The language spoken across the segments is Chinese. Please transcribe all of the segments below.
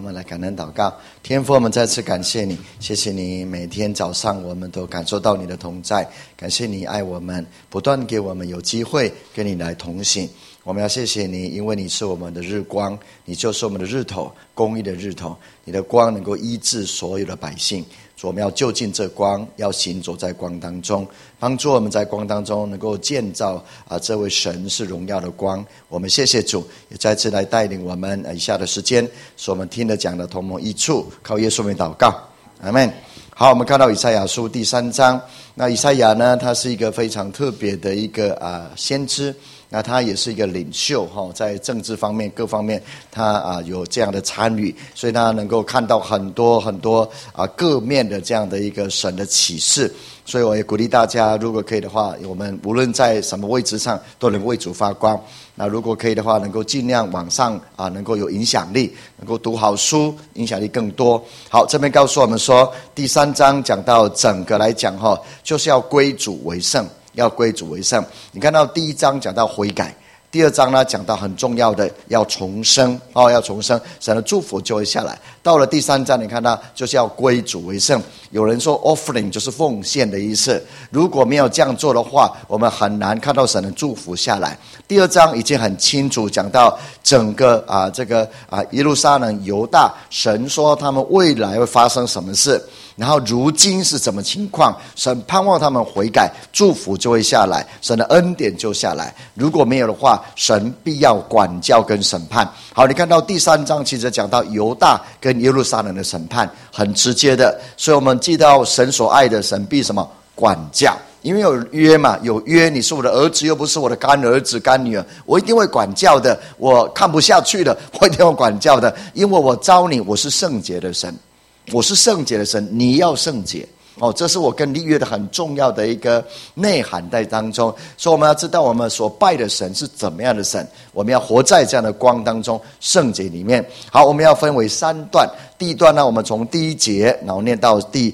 们来感恩祷告。天父，我们再次感谢你，谢谢你每天早上我们都感受到你的同在，感谢你爱我们，不断给我们有机会跟你来同行。我们要谢谢你，因为你是我们的日光，你就是我们的日头，公义的日头，你的光能够医治所有的百姓。我们要就近这光，要行走在光当中，帮助我们在光当中能够建造这位神是荣耀的光。我们谢谢主，也再次来带领我们以下的时间，使我们听了讲的同谋一处，靠耶稣名祷告，阿们。好，我们看到以赛亚书第3章。那以赛亚呢，他是一个非常特别的一个先知。那他也是一个领袖，在政治方面各方面他有这样的参与，所以他能够看到很多很多各面的这样的一个神的启示。所以我也鼓励大家，如果可以的话，我们无论在什么位置上都能为主发光。那如果可以的话，能够尽量往上能够有影响力，能够读好书，影响力更多。好，这边告诉我们说，第3章讲到整个来讲就是要归主为圣，要归主为圣。你看到第1章讲到悔改，第2章呢讲到很重要的要重生，要重生，神的祝福就会下来。到了第3章，你看到就是要归主为圣。有人说 offering 就是奉献的意思，如果没有这样做的话，我们很难看到神的祝福下来。第2章已经很清楚讲到整个耶路撒冷犹大，神说他们未来会发生什么事，然后如今是什么情况，神盼望他们悔改，祝福就会下来，神的恩典就下来。如果没有的话，神必要管教跟审判。好，你看到第3章其实讲到犹大跟耶路撒冷的审判，很直接的。所以我们记到神所爱的，神必什么？管教。因为有约嘛，有约，你是我的儿子，又不是我的干儿子干女儿，我一定会管教的。我看不下去了，我一定会管教的，因为我召你，我是圣洁的神，我是圣洁的神，你要圣洁。这是我跟立约的很重要的一个内涵在当中。所以我们要知道我们所拜的神是怎么样的神，我们要活在这样的光当中，圣洁里面。好，我们要分为3段。第一段呢，我们从第1节然后念到第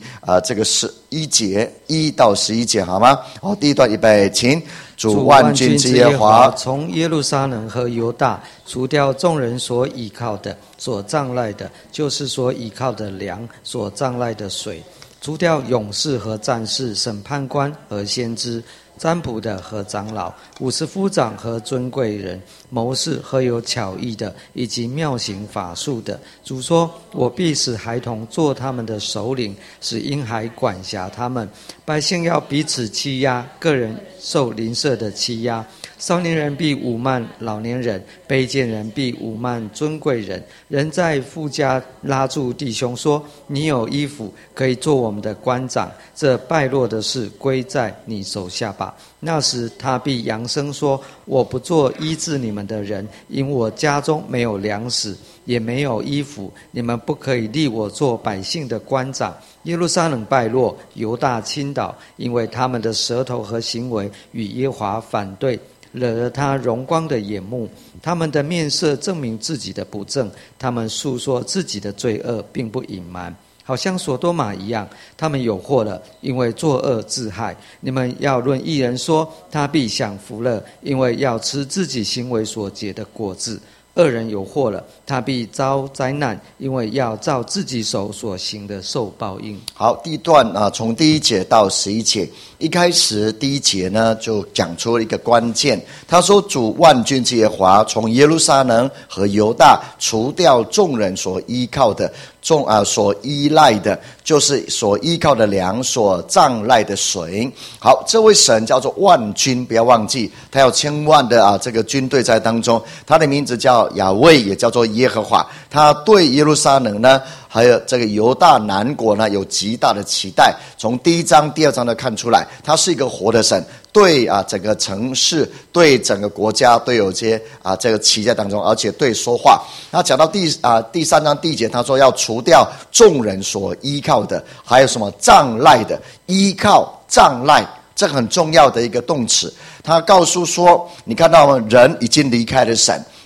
11节1到11节，好吗？好，第一段预备，请。 主万军之耶和华从耶路撒冷和犹大除掉众人所倚靠的、所仗赖的，就是所倚靠的粮、所仗赖的水，除掉勇士和战士、审判官和先知、占卜的和长老、50夫长和尊贵人、谋士和有巧艺的，以及妙行法术的。主说：我必使孩童做他们的首领，使婴孩管辖他们。百姓要彼此欺压，个人受邻舍的欺压。少年人必侮慢老年人，卑贱人必侮慢尊贵人。人在父家拉住弟兄说：你有衣服可以做我们的官长，这败落的事归在你手下吧。那时他必扬声说：我不做医治你们的人，因我家中没有粮食，也没有衣服，你们不可以立我做百姓的官长。耶路撒冷败落，犹大倾倒，因为他们的舌头和行为与耶和华反对，惹了他荣光的眼目。他们的面色证明自己的不正，他们诉说自己的罪恶，并不隐瞒，好像所多玛一样。他们有祸了，因为作恶自害。你们要论义人说，他必享福乐，因为要吃自己行为所结的果子。恶人有祸了，他必遭灾难，因为要照自己手所行的受报应。 好，第一段从第1节到11节。一开始第1节呢，就讲出了一个关键。他说：主万军之耶和华从耶路撒冷和犹大除掉众人所依靠的、所依赖的，就是所依靠的粮、所仗赖的水。好，这位神叫做万军，不要忘记，他有千万的这个军队在当中。他的名字叫亚卫，也叫做耶和华。他对耶路撒冷呢，还有这个犹大南国呢，有极大的期待。从第1章、第2章都看出来，他是一个活的神，对整个城市、对整个国家都有些这个期待当中，而且对说话。他讲到第3章第1节，他说要除掉众人所依靠的，还有什么仗赖的，依靠仗赖，这个很重要的一个动词。他告诉说，你看到吗？人已经离开了神。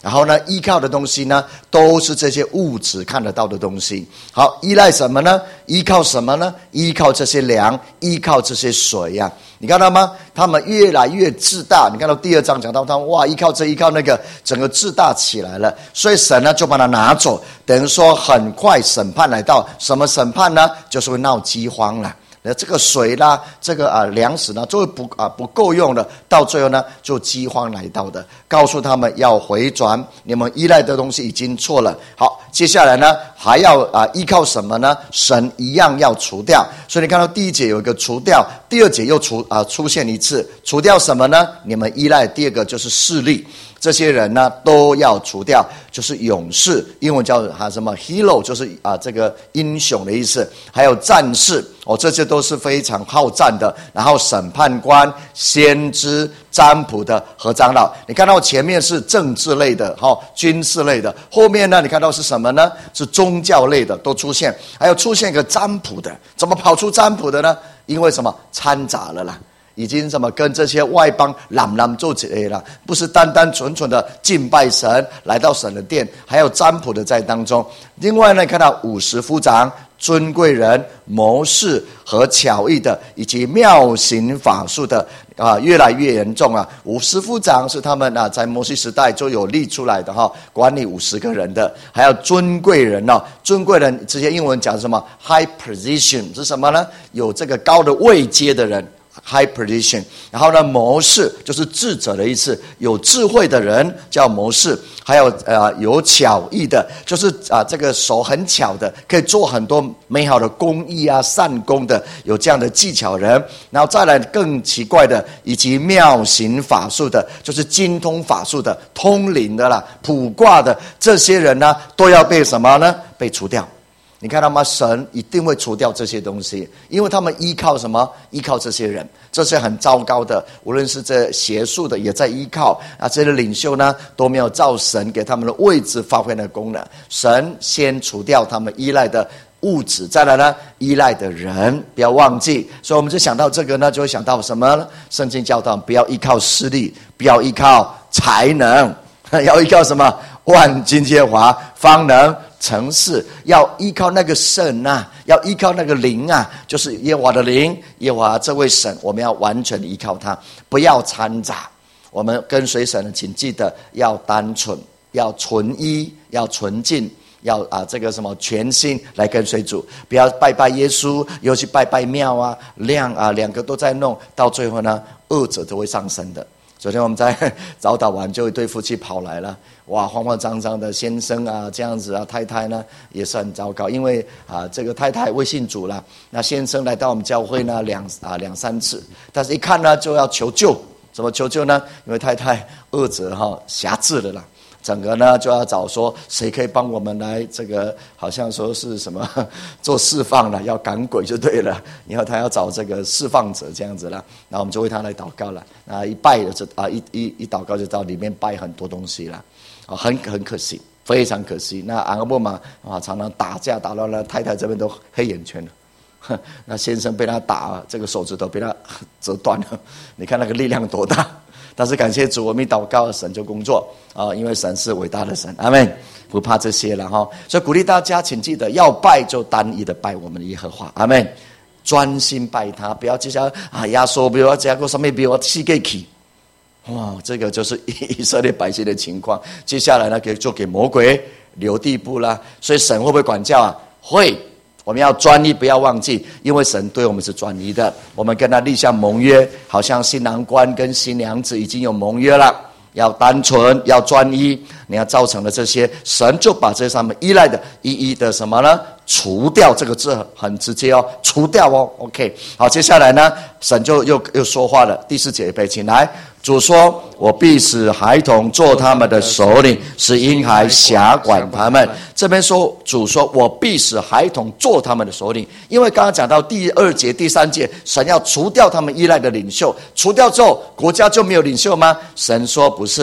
然后呢，依靠的东西呢，都是这些物质看得到的东西。好，依赖什么呢？依靠什么呢？依靠这些粮，依靠这些水呀。你看到吗？他们越来越自大。你看到第2章讲到他们哇，依靠这依靠那个，整个自大起来了。所以神呢就把它拿走，等于说很快审判来到。什么审判呢？就是会闹饥荒了。这个水啦，这个粮食呢，就会不够用了，到最后呢，就饥荒来到的。告诉他们要回转，你们依赖的东西已经错了。好，接下来呢，还要依靠什么呢？神一样要除掉。所以你看到第1节有一个除掉，第2节又出现一次，除掉什么呢？你们依赖。第2个就是势力。这些人呢都要除掉，就是勇士，英文叫什么 hero， 就是这个英雄的意思，还有战士这些都是非常好战的。然后审判官、先知、占卜的和长老，你看到前面是政治类的军事类的，后面呢你看到是什么呢？是宗教类的都出现，还有出现一个占卜的。怎么跑出占卜的呢？因为什么？掺杂了啦，已经跟这些外邦揽做起来了，不是单单纯纯的敬拜神，来到神的殿，还有占卜的在当中。另外呢，看到50夫长、尊贵人、谋士和巧艺的，以及妙行法术的越来越严重啊。50夫长是他们在摩西时代就有立出来的管理50个人的。还有尊贵人尊贵人这些英文讲什么 high position 是什么呢？有这个高的位阶的人，high position。 然后呢，谋士就是智者的意思，有智慧的人叫谋士。还有有巧艺的，就是这个手很巧的，可以做很多美好的工艺善功的，有这样的技巧人。然后再来更奇怪的，以及妙行法术的，就是精通法术的、通灵的啦、卜卦的，这些人呢都要被什么呢？被除掉。你看到吗？神一定会除掉这些东西，因为他们依靠什么？依靠这些人，这是很糟糕的。无论是这邪术的也在依靠这些领袖呢，都没有照神给他们的位置发挥的功能。神先除掉他们依赖的物质，再来呢，依赖的人，不要忘记。所以我们就想到这个呢，就会想到什么呢？圣经教导不要依靠势力，不要依靠才能，要依靠什么？万军之耶和华方能成事。要依靠那个神要依靠那个灵就是耶和华的灵，耶和华这位神，我们要完全依靠他，不要掺杂。我们跟随神，请记得要单纯，要纯一，要纯净，要这个什么全心来跟随主，不要拜拜耶稣，又去拜拜庙两个都在弄，到最后呢，恶者都会上升的。昨天我们在早祷完，就一对夫妻跑来了，哇，慌慌张张的先生这样子太太呢也是很糟糕，因为这个太太未信主了，那先生来到我们教会呢两三次，但是一看呢就要求救。怎么求救呢？因为太太恶者辖制了啦，整个呢就要找说谁可以帮我们来这个，好像说是什么做释放了，要赶鬼就对了。然后他要找这个释放者这样子啦，然后我们就为他来祷告了。一拜就一祷告就到里面拜很多东西了，很可惜，非常可惜。那阿伯嘛常常打架打到了太太这边都黑眼圈了。那先生被他打，这个手指头被他折断了，你看那个力量多大。但是感谢主，我们一祷告，神就工作因为神是伟大的神，阿们，不怕这些了所以鼓励大家，请记得要拜就单一的拜我们的耶和华，阿们，专心拜他，不要接下来压缩，不要加个什么，不要膝盖起。哇，这个就是以色列百姓的情况。接下来呢，就给魔鬼留地步啦。所以神会不会管教会。我们要专一，不要忘记，因为神对我们是专一的。我们跟他立下盟约，好像新郎官跟新娘子已经有盟约了，要单纯，要专一。你要造成了这些，神就把这上面依赖的一一的什么呢？除掉。这个字很直接除掉OK， 好，接下来呢，神就又说话了。第4节预备，请来。主说：我必使孩童做他们的首领，使婴孩辖管他们。这边说，主说：我必使孩童做他们的首领。因为刚刚讲到第2节、第3节，神要除掉他们依赖的领袖，除掉之后，国家就没有领袖吗？神说不是，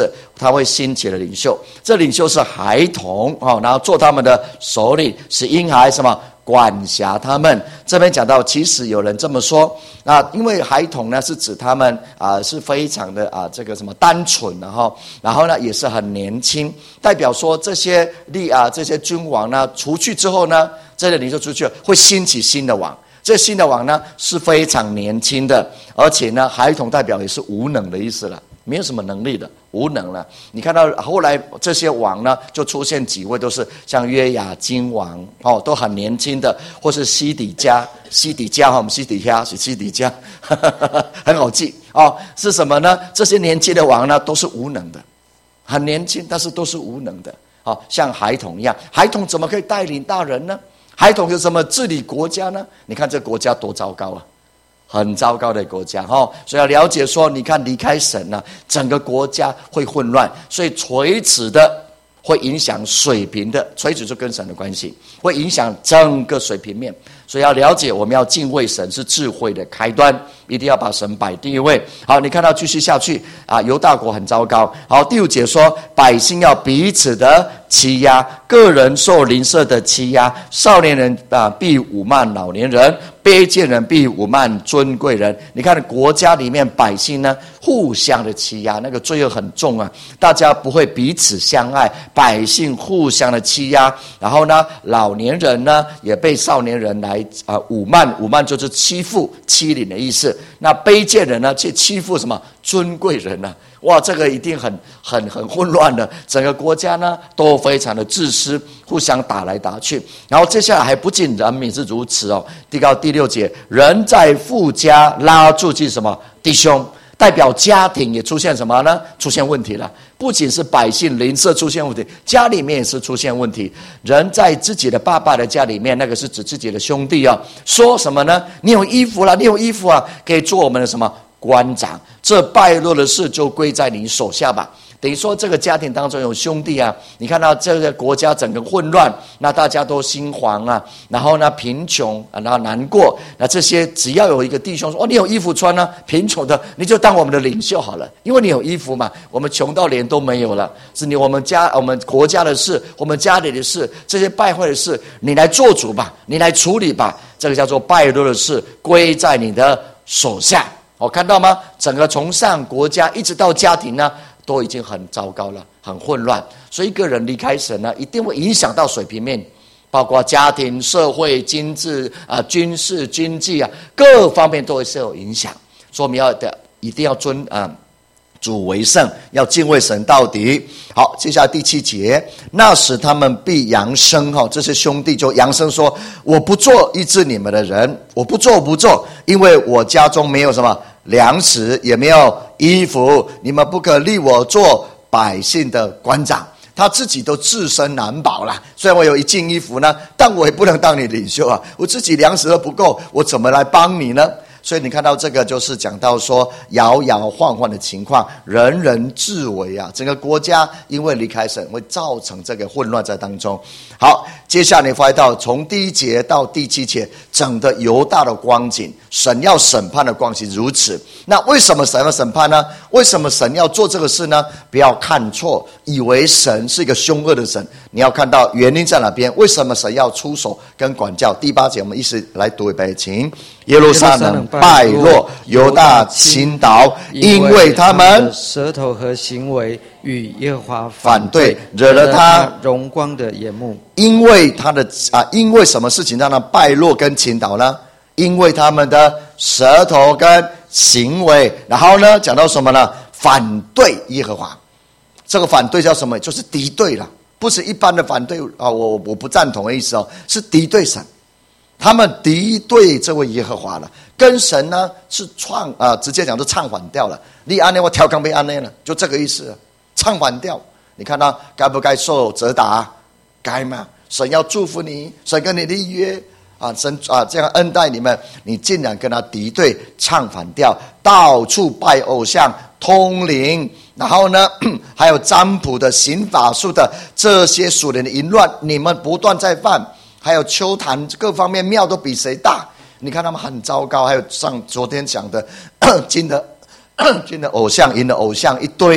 他会兴起的领袖，这领袖是孩童然后做他们的首领，使婴孩什么管辖他们。这边讲到，其实有人这么说，因为孩童呢是指他们是非常的这个什么单纯，然后呢也是很年轻，代表说这些君王呢除去之后呢，这些领袖出去会兴起新的王。这新的王呢是非常年轻的，而且呢孩童代表也是无能的意思了，没有什么能力的，无能了。你看到后来这些王呢，就出现几位都是像约雅斤王都很年轻的，或是西底家，我们西底家很好记是什么呢？这些年轻的王呢都是无能的，很年轻，但是都是无能的像孩童一样。孩童怎么可以带领大人呢？孩童有什么治理国家呢？你看这国家多糟糕啊，很糟糕的国家所以要了解说，你看离开神呢，整个国家会混乱，所以垂直的会影响水平的，垂直就跟神的关系，会影响整个水平面。所以要了解，我们要敬畏神是智慧的开端，一定要把神摆第一位。好，你看到继续下去犹大国很糟糕。好，第5节说，百姓要彼此的欺压，个人受邻舍的欺压，少年人必侮慢老年人，卑贱人必侮慢尊贵人。你看国家里面百姓呢互相的欺压，那个罪恶很重啊，大家不会彼此相爱，百姓互相的欺压，然后呢老年人呢也被少年人来侮慢就是欺负欺凌的意思。那卑贱人呢去欺负什么尊贵人呢？哇，这个一定很混乱的，整个国家呢都非常的自私，互相打来打去。然后接下来还不仅人民是如此第6节，人在父家拉住去什么弟兄，代表家庭也出现什么呢？出现问题了。不仅是百姓邻舍出现问题，家里面也是出现问题。人在自己的爸爸的家里面，那个是指自己的兄弟说什么呢？你有衣服了，可以做我们的什么官长，这败落的事就归在你手下吧。等于说这个家庭当中有兄弟你看到这个国家整个混乱，那大家都心惶然后呢贫穷然后难过，那这些只要有一个弟兄说你有衣服穿贫穷的你就当我们的领袖好了，因为你有衣服嘛，我们穷到连都没有了，是我们国家的事，我们家里的事，这些败坏的事你来做主吧，你来处理吧，这个叫做败落的事归在你的手下。看到吗？整个从上国家一直到家庭呢都已经很糟糕了，很混乱。所以一个人离开神呢，一定会影响到水平面，包括家庭、社会、经济军事、经济各方面都会受影响。所以我们一定要尊主为圣，要敬畏神到底。好，接下来第7节，那时他们必扬声这些兄弟就扬声说，我不做医治你们的人，我不做，因为我家中没有什么粮食，也没有衣服，你们不可立我做百姓的官长。他自己都自身难保了，虽然我有一件衣服呢，但我也不能当你领袖我自己粮食都不够，我怎么来帮你呢？所以你看到这个就是讲到说摇摇晃晃的情况，人人自危整个国家因为离开神会造成这个混乱在当中。好，接下来你发现到从第1节到第7节整个犹大的光景，神要审判的光景如此。那为什么神要审判呢？为什么神要做这个事呢？不要看错，以为神是一个凶恶的神，你要看到原因在哪边，为什么神要出手跟管教。第8节我们一起来读一遍，请。耶路撒冷败落，犹大倾倒，因为他们舌头和行为与耶和华反对，惹了他荣光的眼目。 因为因为什么事情让他败落跟倾倒呢？因为他们的舌头跟行为，然后呢讲到什么呢？反对耶和华。这个反对叫什么？就是敌对了，不是一般的反对我不赞同的意思是敌对神。他们敌对这位耶和华了，跟神呢是直接讲就唱反调了。你安内我调岗被安内了，就这个意思，唱反调。你看到该不该受责打？该嘛？神要祝福你，神跟你立约神这样恩待你们，你竟然跟他敌对，唱反调，到处拜偶像，通灵，然后呢还有占卜的、行法术的，这些属灵的淫乱，你们不断在犯。还有秋坛各方面庙都比谁大，你看他们很糟糕。还有昨天讲的金的偶像、银的偶像一堆，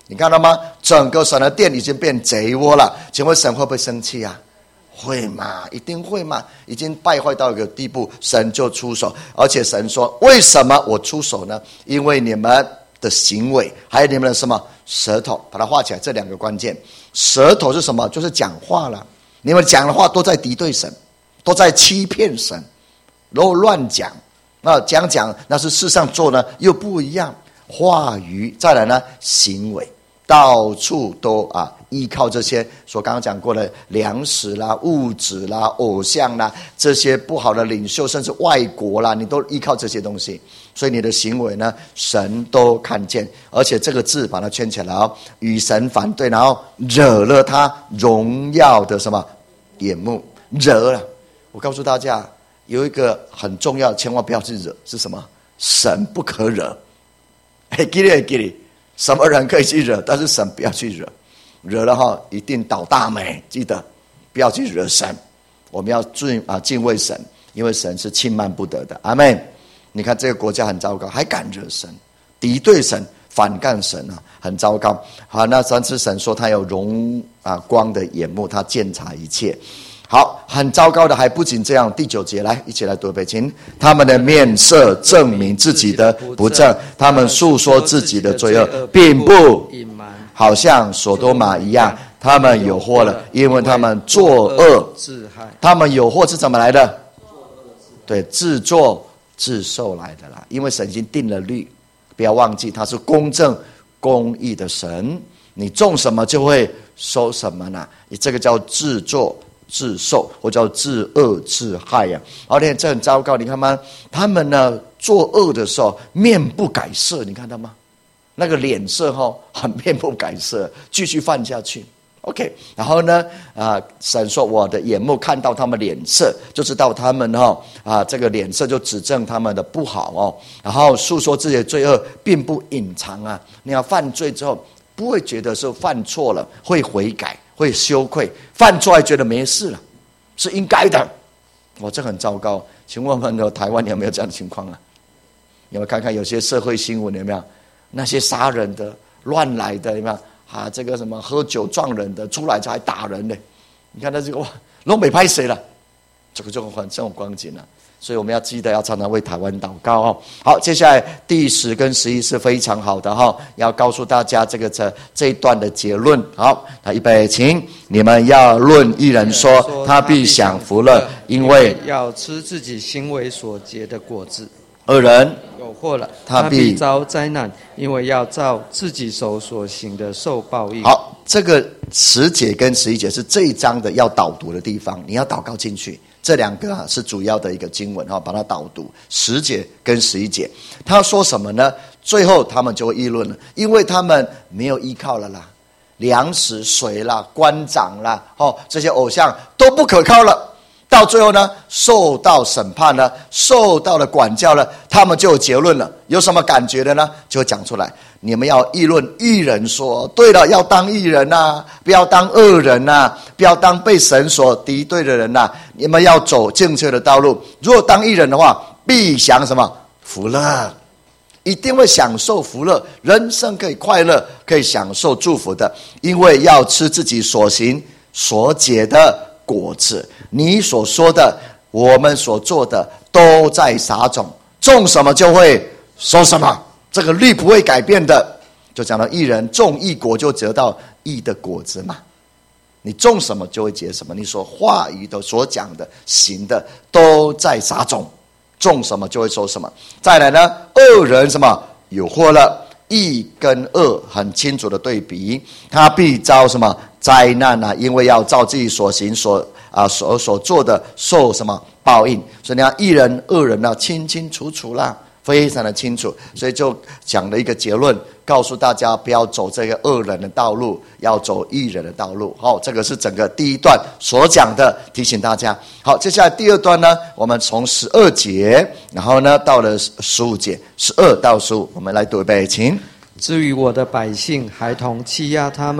你看到吗？整个神的殿已经变贼窝了。请问神会不会生气啊？会嘛，一定会嘛。已经败坏到一个地步，神就出手。而且神说，为什么我出手呢？因为你们的行为，还有你们的什么舌头，把它画起来，这两个关键。舌头是什么？就是讲话了。你们讲的话都在敌对神，都在欺骗神，然后乱讲。那讲那是事上做呢又不一样。话语，再来呢行为，到处都依靠这些所刚刚讲过的粮食啦、物质啦、偶像啦，这些不好的领袖，甚至外国啦，你都依靠这些东西。所以你的行为呢，神都看见。而且这个字把它圈起来哦，与神反对，然后惹了他荣耀的什么眼目，惹了。我告诉大家，有一个很重要，千万不要去惹，是什么？神不可惹。记得什么人可以去惹，但是神不要去惹，惹了一定倒大霉。记得不要去惹神，我们要敬畏神，因为神是轻慢不得的。阿们。你看这个国家很糟糕，还敢惹神，敌对神，反干神很糟糕。好，那三次神说他有光的眼目，他鉴察一切。好，很糟糕的还不仅这样。第9节，来一起来读一遍，请。他们的面色证明自己的不正，他们诉说自己的罪恶，并不隐瞒，好像所多玛一样。他们有祸了，因为他们作恶自害。他们有祸是怎么来的？对，自作自受来的啦。因为神已经定了律，不要忘记他是公正公义的神，你种什么就会收什么呢？你这个叫自作自受，或叫自恶自害呀。而且这很糟糕，你看吗？他们呢作恶的时候面不改色，你看到吗？那个脸色很面不改色，继续犯下去。OK， 然后呢神说我的眼目看到他们脸色，就知道他们这个脸色就指证他们的不好然后诉说自己的罪恶，并不隐藏你要犯罪之后不会觉得是犯错了，会悔改，会羞愧，犯错还觉得没事了，是应该的。这很糟糕。请问我们的台湾有没有这样的情况啊？有没有看看有些社会新闻，有没有那些杀人的、乱来的，有没有这个什么喝酒撞人的，出来就还打人的？你看他这个都没拍谁了，这个就很这种光景了。所以我们要记得要常常为台湾祷告好，接下来第10跟11是非常好的要告诉大家这一段的结论。好，预备，请。你们要论义人说，他必享福乐，因为要吃自己行为所结的果子。 恶人有祸了，他必遭灾难，因为要照自己手所行的受报应。 好，这个10节跟11节是这一章的要导读的地方，你要祷告进去。这两个是主要的一个经文把它导读10节跟11节。他说什么呢？最后他们就会议论了，因为他们没有依靠了啦，粮食、水啦、官长啦这些偶像都不可靠了。到最后呢，受到审判了，受到了管教了，他们就有结论了。有什么感觉的呢？就会讲出来。你们要议论义人说，对了，要当义人不要当恶人不要当被神所敌对的人你们要走正确的道路。如果当义人的话，必享什么福乐？一定会享受福乐，人生可以快乐，可以享受祝福的。因为要吃自己所行所结的果子。你所说的，我们所做的，都在撒种，种什么就会收什么，这个律不会改变的。就讲到义人种义果，就得到义的果子嘛。你种什么就会结什么，你所话语的、所讲的、行的，都在撒种，种什么就会收什么。再来呢，恶人什么有祸了，义跟恶很清楚的对比，他必遭什么灾难因为要照自己所行所做的受什么报应。所以你看义人恶人清清楚楚啦，非常的清楚。所以就讲了一个结论，告诉大家不要走这个恶人的道路，要走义人的道路。这个是整个第一段所讲的，提醒大家。好，接下来第二段呢，我们从12节，然后呢到了15节，12到15，我们来读一遍，请。 至于我的百姓，孩童欺压他们，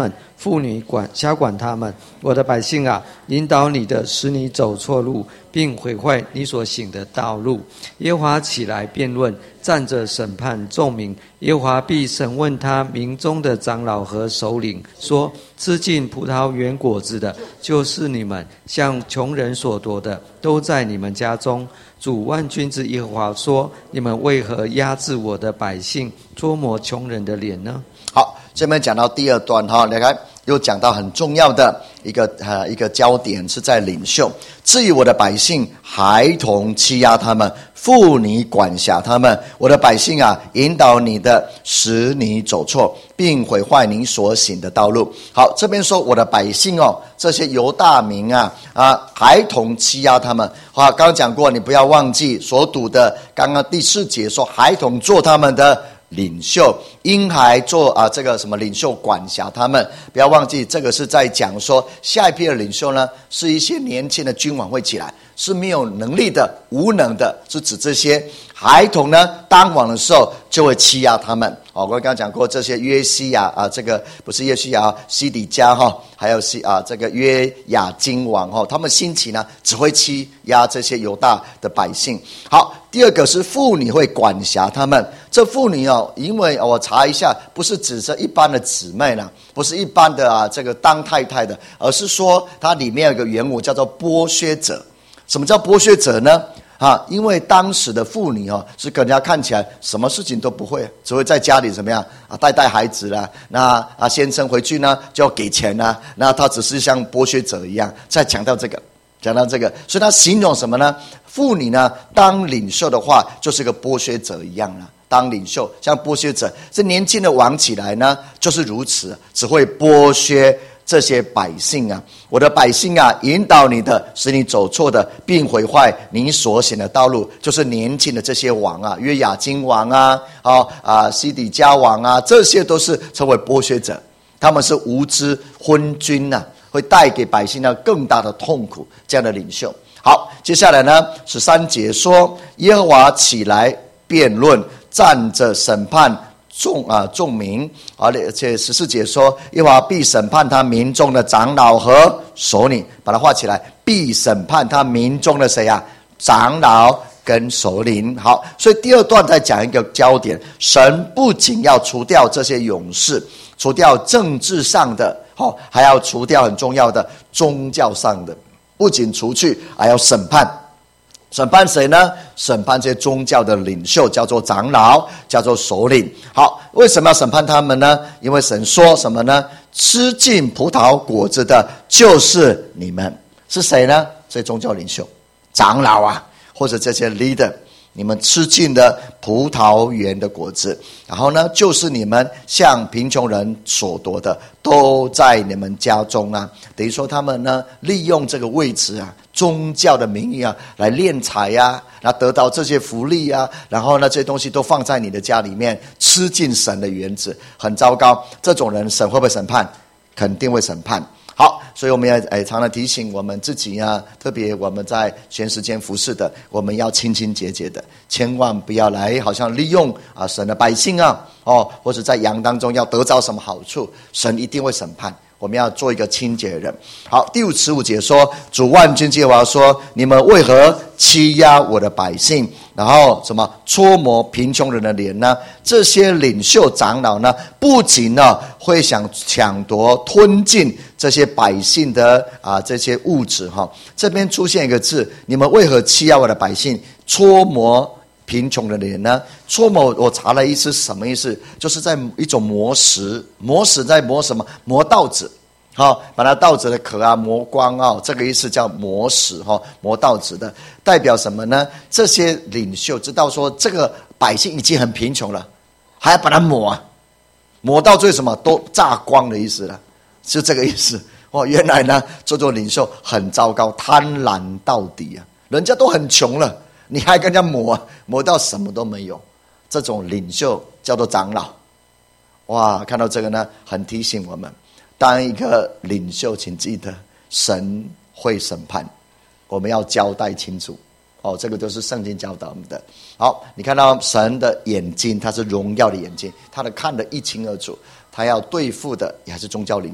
妇女辖管他们。我的百姓啊，引导你的，使你走错路，并毁坏你所行的道路。耶和华起来辩论，站着审判众民。耶和华必审问他民中的长老和首领，说：吃尽葡萄园果子的，就是你们；向穷人所夺的，都在你们家中。主万军之耶和华说：你们为何压制我的百姓，捉摸穷人的脸呢？ 好，这边讲到第二段哈，你看又讲到很重要的一个焦点是在领袖。至于我的百姓，孩童欺压他们，妇女管辖他们。我的百姓啊，引导你的，使你走错，并毁坏你所行的道路。好，这边说我的百姓哦，这些犹大民啊，孩童欺压他们。好，刚刚讲过，你不要忘记所读的，刚刚第4节说孩童做他们的领袖，婴孩做这个什么领袖管辖他们。不要忘记，这个是在讲说下一批的领袖呢，是一些年轻的君王会起来，是没有能力的、无能的，是指这些孩童呢，当王的时候就会欺压他们。我刚刚讲过，这些约西亚这个不是约西亚，西底家还有这个约雅斤王他们兴起呢，只会欺压这些犹大的百姓。好，第二个是妇女会管辖他们。这妇女因为我查一下，不是指着一般的姊妹呢，不是一般的这个当太太的，而是说它里面有个原文叫做剥削者。什么叫剥削者呢？因为当时的妇女是跟人家看起来什么事情都不会，只会在家里怎么样带孩子啦，那先生回去呢就要给钱啦，那他只是像剥削者一样。再讲到这个，所以他形容什么呢？妇女呢当领袖的话，就是个剥削者一样了。当领袖像剥削者，这年轻的王起来呢就是如此，只会剥削这些百姓啊。我的百姓啊，引导你的，使你走错的，并毁坏你所行的道路。就是年轻的这些王啊，约雅斤王西底家王啊，这些都是成为剥削者，他们是无知昏君啊，会带给百姓呢更大的痛苦。这样的领袖。好，接下来呢13节说，耶和华起来辩论，站着审判众民。而且14节说，耶和华必审判他民中的长老和首领。把它画起来，必审判他民中的谁啊？长老跟首领。好，所以第二段在讲一个焦点，神不仅要除掉这些勇士，除掉政治上的，还要除掉很重要的宗教上的。不仅除去，还要审判。审判谁呢？审判这些宗教的领袖，叫做长老，叫做首领。好，为什么要审判他们呢？因为神说什么呢？吃尽葡萄果子的就是你们。是谁呢？这些宗教领袖、长老啊，或者这些 leader， 你们吃尽了葡萄园的果子，然后呢，就是你们向贫穷人所夺的，都在你们家中啊。等于说他们呢，利用这个位置啊，宗教的名义啊，来敛财啊，然后得到这些福利啊，然后呢，这些东西都放在你的家里面，吃尽神的园子，很糟糕。这种人，神会不会审判？肯定会审判。好，所以我们要常常提醒我们自己啊，特别我们在全时间服侍的，我们要清清洁洁的，千万不要来好像利用神的百姓啊，或者在羊当中要得着什么好处，神一定会审判。我们要做一个清洁的人。好，第15节说，主万军之耶和华说，你们为何欺压我的百姓，然后什么搓磨贫穷人的脸呢？这些领袖长老呢，不仅呢会想抢夺吞尽这些百姓的这些物质这边出现一个字，你们为何欺压我的百姓，搓磨贫穷的脸呢？搓磨我查了意思，什么意思？就是在一种磨石，磨石在磨什么？磨稻子。把那稻子的壳磨光这个意思叫磨石磨稻子的，代表什么呢？这些领袖知道说这个百姓已经很贫穷了，还要把它磨到最什么都榨光的意思了，是这个意思。原来呢这种领袖很糟糕，贪婪到底啊，人家都很穷了，你还跟人家磨到什么都没有。这种领袖叫做长老。哇，看到这个呢，很提醒我们，当一个领袖，请记得神会审判，我们要交代清楚。这个都是圣经教导我们的。好，你看到神的眼睛，他是荣耀的眼睛，他看得一清二楚，他要对付的也还是宗教领袖，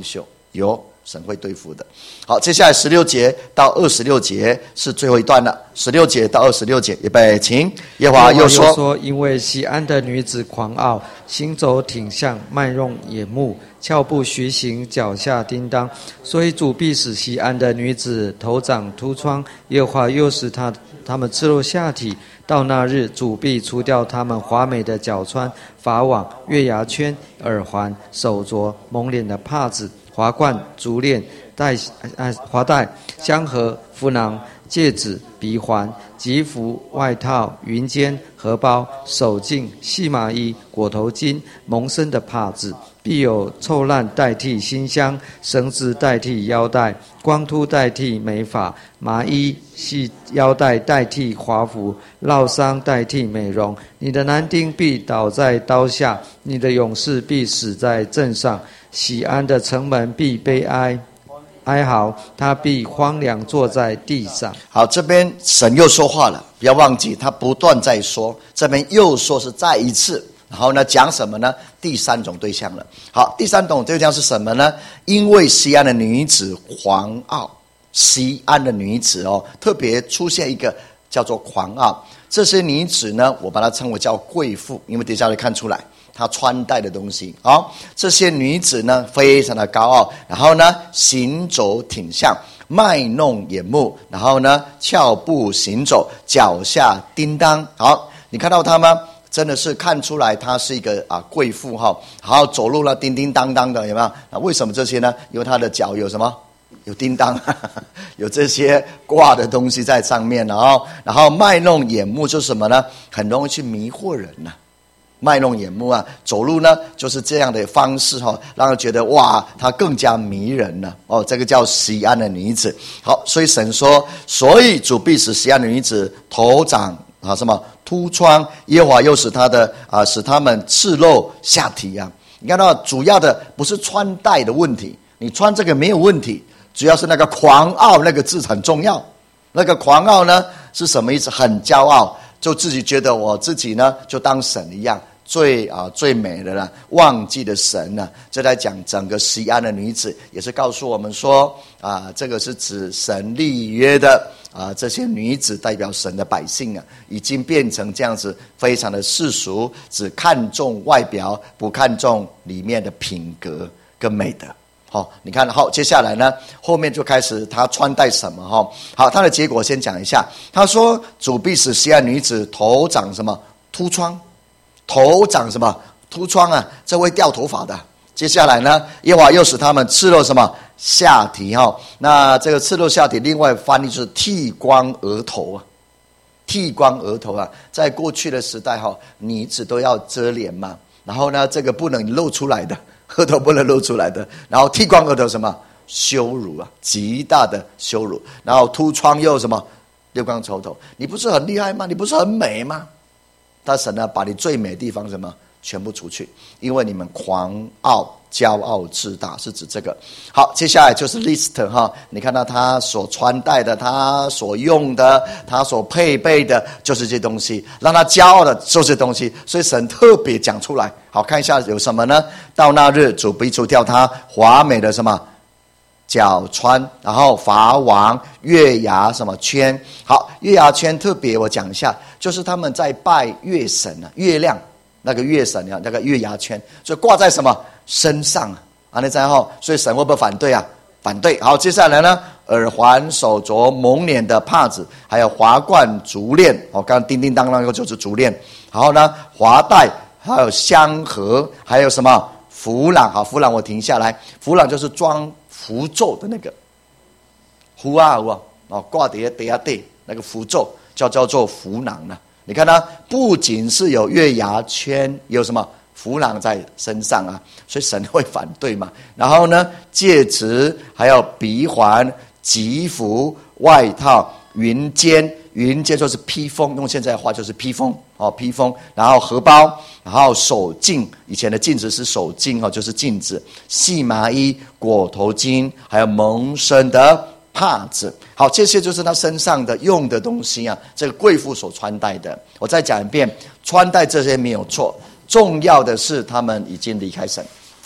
有，神会对付的。好，接下来16节到26节是最后一段了。16节到26节，预备，请。耶和华又说： 因为西安的女子狂傲，行走挺项，卖弄眼目，俏步徐行，脚下叮当，所以主必使西安的女子头长秃疮。耶和华又使他们赤露下体。到那日，主必除掉他们华美的脚穿、法网、月牙圈、耳环、手镯、蒙脸的帕子、华冠、足链、华带、香盒、符囊、戒指、鼻环、吉服、外套、云肩、荷包、手巾、细麻衣、裹头巾、蒙身的帕子，必有臭烂代替馨香，绳子代替腰带，光秃代替美发，麻衣系腰带代替华服，烙伤代替美容。你的男丁必倒在刀下，你的勇士必死在阵上。喜安的城门必悲哀嚎，他必荒凉坐在地上。 好，这边神又说话了，不要忘记他不断在说，这边又说是再一次。然后呢，讲什么呢？第三种对象了。好，第三种对象是什么呢？因为西安的女子狂傲，西安的女子特别出现一个叫做狂傲。这些女子呢，我把它称为叫贵妇，因为等一下会看出来她穿戴的东西。好，这些女子呢，非常的高傲，然后呢，行走挺项，卖弄眼目，然后呢，俏步行走，脚下叮当。好，你看到她吗？真的是看出来她是一个贵妇哈，然后走路呢叮叮当当的，有没有？为什么这些呢？因为她的脚有什么？有叮当，有这些挂的东西在上面，然后卖弄眼目就是什么呢？很容易去迷惑人呐。卖弄眼目走路呢就是这样的方式让人觉得哇，她更加迷人了这个叫西安的女子。好，所以神说，所以主必使西安的女子头长什么秃疮，耶和华又使他们赤露下体你看到主要的不是穿戴的问题，你穿这个没有问题，主要是那个狂傲那个字很重要。那个狂傲呢是什么意思？很骄傲，就自己觉得我自己呢就当神一样，最美的了，忘记了神了。这在讲整个西安的女子，也是告诉我们说这个是指神立约的这些女子代表神的百姓已经变成这样子，非常的世俗，只看重外表，不看重里面的品格跟美德。好，你看，好，接下来呢，后面就开始他穿戴什么好，他的结果先讲一下。他说，主必使西安女子头长什么秃疮，头长什么秃疮这会掉头发的。接下来呢，耶和华又使他们赤露什么下体那这个赤露下体，另外翻译就是剃光额头剃光额头在过去的时代女子都要遮脸嘛，然后呢，这个不能露出来的。额头不能露出来的，然后剃光额头什么羞辱极大的羞辱，然后秃疮又什么六光头头，你不是很厉害吗？你不是很美吗？但神呢，把你最美的地方什么全部除去，因为你们狂傲、骄傲自大，是指这个。好，接下来就是 list 你看到他所穿戴的，他所用的，他所配备的，就是这些东西，让他骄傲的就是这些东西，所以神特别讲出来。好，看一下有什么呢？到那日，主必除掉他华美的什么脚穿，然后法网、月牙什么圈。好，月牙圈特别我讲一下，就是他们在拜月神月亮那个月神那个月牙圈，所以挂在什么身上那这样所以神会不会反对反对。好，接下来呢，耳环、手镯、蒙脸的帕子，还有华冠、足链刚刚叮叮当当那个就是足链。然后呢，华带，还有香盒，还有什么符囊。好，符囊我停下来，符囊就是装符咒的那个符挂底下那个符咒叫做符囊你看它不仅是有月牙圈，有什么符囊在身上所以神会反对嘛。然后呢，戒指，还有鼻环、吉服、外套、云肩就是披风，用现在的话就是披风披风。然后荷包，然后手巾，以前的镜子是手巾就是镜子，细麻衣、裹头巾，还有蒙身的帕子。好，这些就是他身上的用的东西这个贵妇所穿戴的。我再讲一遍，穿戴这些没有错，重要的是他们已经离开神，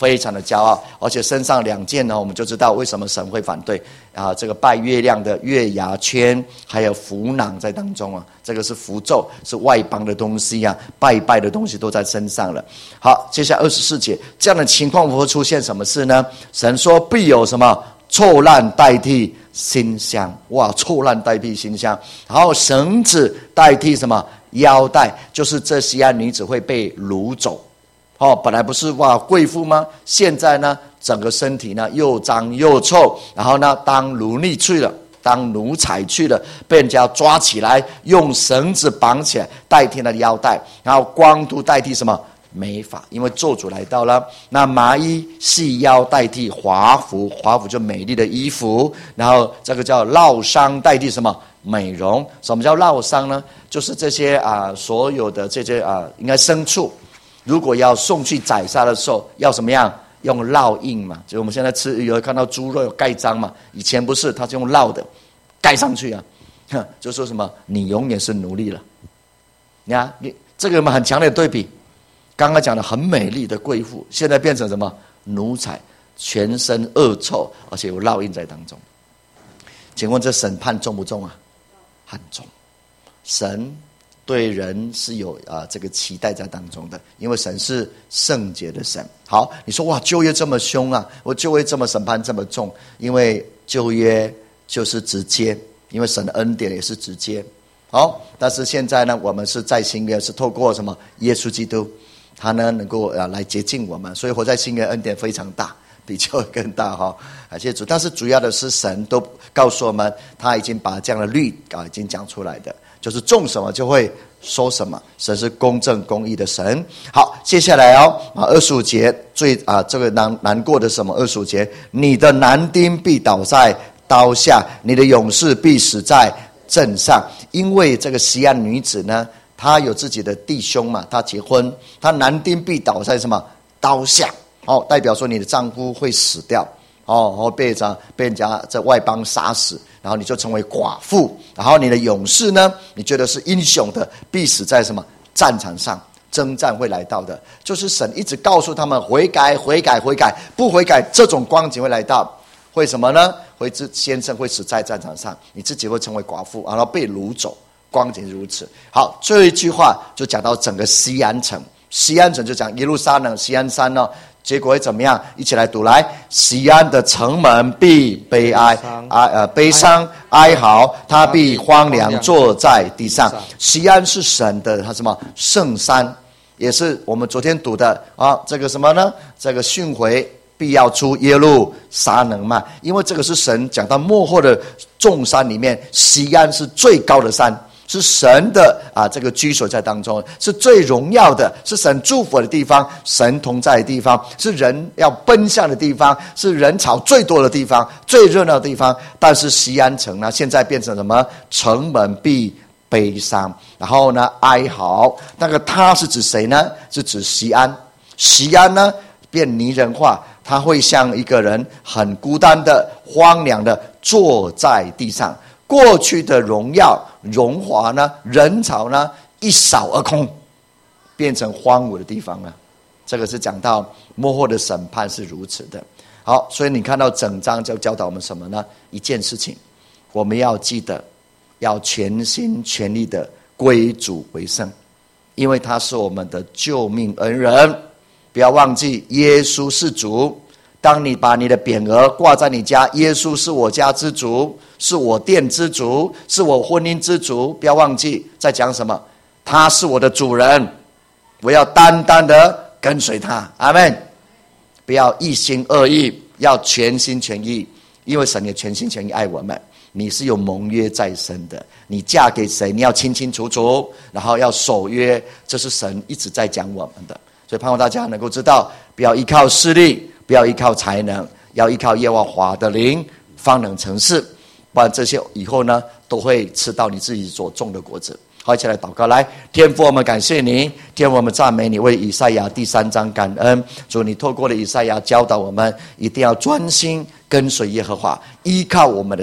非常的骄傲，而且身上2件呢，我们就知道为什么神会反对这个拜月亮的月牙圈，还有符囊在当中啊，这个是符咒，是外邦的东西啊，拜的东西都在身上了。好，接下来24节，这样的情况会出现什么事呢？神说必有什么臭烂代替馨香，哇，臭烂代替馨香，然后绳子代替什么腰带，就是这西安女子会被掳走。本来不是贵妇吗？现在呢，整个身体呢又脏又臭，然后呢当奴隶去了，当奴才去了，被人家抓起来，用绳子绑起来代替了腰带，然后光秃代替什么美发，因为咒诅来到了。那麻衣细腰代替华服，华服就美丽的衣服，然后这个叫烙伤代替什么美容。什么叫烙伤呢？就是这些所有的这些应该牲畜，如果要送去宰杀的时候，要什么样？用烙印嘛，就我们现在吃有看到猪肉有盖章嘛，以前不是，它是用烙的，盖上去啊，就说什么你永远是奴隶了。你看，这个很强烈的对比，刚刚讲的很美丽的贵妇，现在变成什么奴才，全身恶臭，而且有烙印在当中。请问这审判重不重啊？很重。神对人是有这个期待在当中的，因为神是圣洁的神。好，你说哇，旧约这么凶啊，我旧约这么审判这么重，因为旧约就是直接，因为神的恩典也是直接。好，但是现在呢，我们是在新约，是透过什么耶稣基督，他呢能够来接近我们，所以活在新约恩典非常大，比旧约更大哈。感谢主，但是主要的是神都告诉我们，他已经把这样的律已经讲出来的。就是种什么就会收什么，神是公正公义的神。好，接下来25节最这个难过的什么？25节，你的男丁必倒在刀下，你的勇士必死在阵上。因为这个西安女子呢，她有自己的弟兄嘛，她结婚，她男丁必倒在什么刀下？代表说你的丈夫会死掉。被人家在外邦杀死，然后你就成为寡妇，然后你的勇士呢，你觉得是英雄的，必死在什么战场上，征战会来到的。就是神一直告诉他们悔改悔改悔改，不悔改这种光景会来到，会什么呢？先生会死在战场上，你自己会成为寡妇，然后被掳走，光景如此。好，最后一句话就讲到整个西安城，西安城就讲耶路撒冷西安山呢，结果会怎么样？一起来读来，西安的城门必悲伤哀嚎，他必荒凉坐在地上。西安是神的他什么圣山，也是我们昨天读的这个什么呢？这个训诲必要出耶路撒冷嘛，因为这个是神讲到末后的众山里面，西安是最高的山，是神的这个居所在当中，是最荣耀的，是神祝福的地方，神同在的地方，是人要奔向的地方，是人潮最多的地方，最热闹的地方。但是西安城呢，现在变成什么？城门必悲伤，然后呢哀嚎。那个他是指谁呢？是指西安。西安呢变拟人化，他会像一个人很孤单的荒凉的坐在地上，过去的荣耀荣华呢，人潮呢一扫而空，变成荒芜的地方了。这个是讲到末后的审判是如此的。好，所以你看到整章就教导我们什么呢？一件事情，我们要记得要全心全力的归主为圣，因为他是我们的救命恩人。不要忘记耶稣是主，当你把你的匾额挂在你家，耶稣是我家之主，是我店之主，是我婚姻之主，不要忘记在讲什么，他是我的主人，我要单单的跟随他。阿们。不要一心二意，要全心全意，因为神也全心全意爱我们。你是有盟约在身的，你嫁给谁你要清清楚楚，然后要守约，这是神一直在讲我们的。所以盼望大家能够知道，不要依靠势力，不要依靠才能，要依靠耶和华的灵，方能成事。不然这些以后呢，都会吃到你自己所种的果子。好，一起来祷告。来，天父，我们感谢你，天父，我们赞美你，为以赛亚第3章感恩。主，你透过了以赛亚教导我们，一定要专心跟随耶和华，依靠我们的神，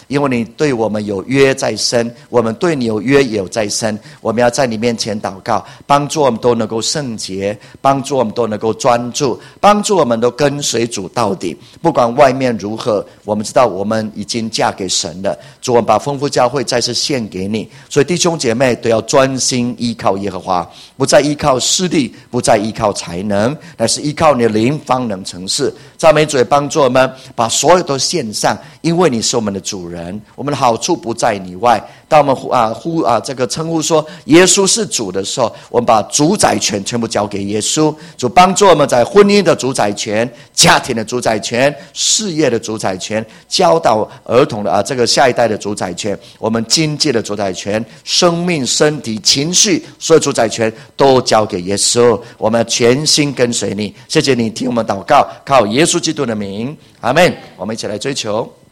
因为你对我们有约在身，我们对你有约也有在身。我们要在你面前祷告，帮助我们都能够圣洁，帮助我们都能够专注，帮助我们都跟随主到底。不管外面如何，我们知道我们已经嫁给神了。主，我们把丰富教会再次献给你。所以弟兄姐妹都要专心依靠耶和华，不再依靠势力，不再依靠才能，乃是依靠你的灵方能成事。赞美主，也帮助我们把所有都献上，因为你是我们的主人，我们的好处不在你外。当我们这个称呼说耶稣是主的时候，我们把主宰权全部交给耶稣。主帮助我们在婚姻的主宰权、家庭的主宰权、事业的主宰权、教导儿童的这个下一代的主宰权、我们经济的主宰权、生命、身体、情绪所有主宰权都交给耶稣。我们全心跟随你。谢谢你听我们祷告，靠耶稣基督的名，阿们。我们一起来追求。